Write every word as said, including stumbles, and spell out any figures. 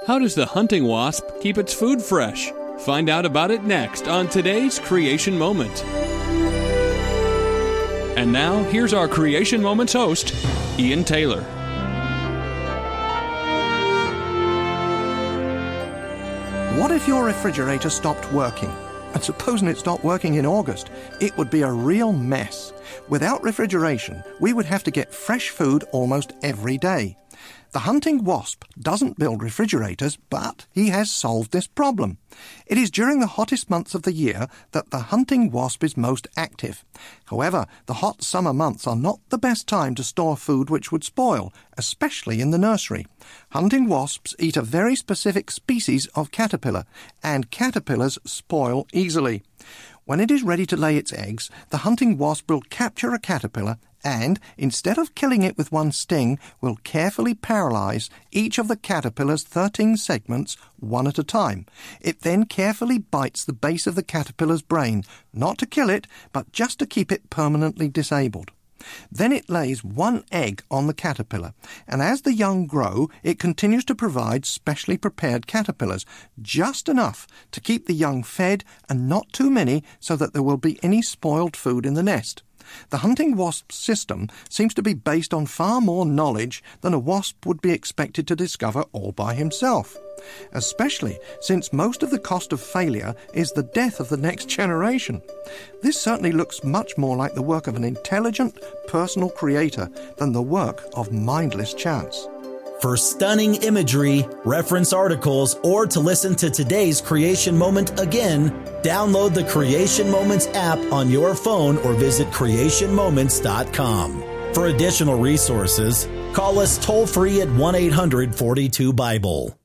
How does the hunting wasp keep its food fresh? Find out about it next on today's Creation Moment. And now, here's our Creation Moments host, Ian Taylor. What if your refrigerator stopped working? And supposing it stopped working in August, it would be a real mess. Without refrigeration, we would have to get fresh food almost every day. The hunting wasp doesn't build refrigerators, but he has solved this problem. It is during the hottest months of the year that the hunting wasp is most active. However, the hot summer months are not the best time to store food which would spoil, especially in the nursery. Hunting wasps eat a very specific species of caterpillar, and caterpillars spoil easily. When it is ready to lay its eggs, the hunting wasp will capture a caterpillar and, instead of killing it with one sting, will carefully paralyze each of the caterpillar's thirteen segments one at a time. It then carefully bites the base of the caterpillar's brain, not to kill it, but just to keep it permanently disabled. Then it lays one egg on the caterpillar, and as the young grow, it continues to provide specially prepared caterpillars, just enough to keep the young fed and not too many so that there will be any spoiled food in the nest. The hunting wasp's system seems to be based on far more knowledge than a wasp would be expected to discover all by himself, especially since most of the cost of failure is the death of the next generation. This certainly looks much more like the work of an intelligent, personal creator than the work of mindless chance. For stunning imagery, reference articles, or to listen to today's Creation Moment again, download the Creation Moments app on your phone or visit creation moments dot com. For additional resources, call us toll-free at one eight hundred forty-two Bible.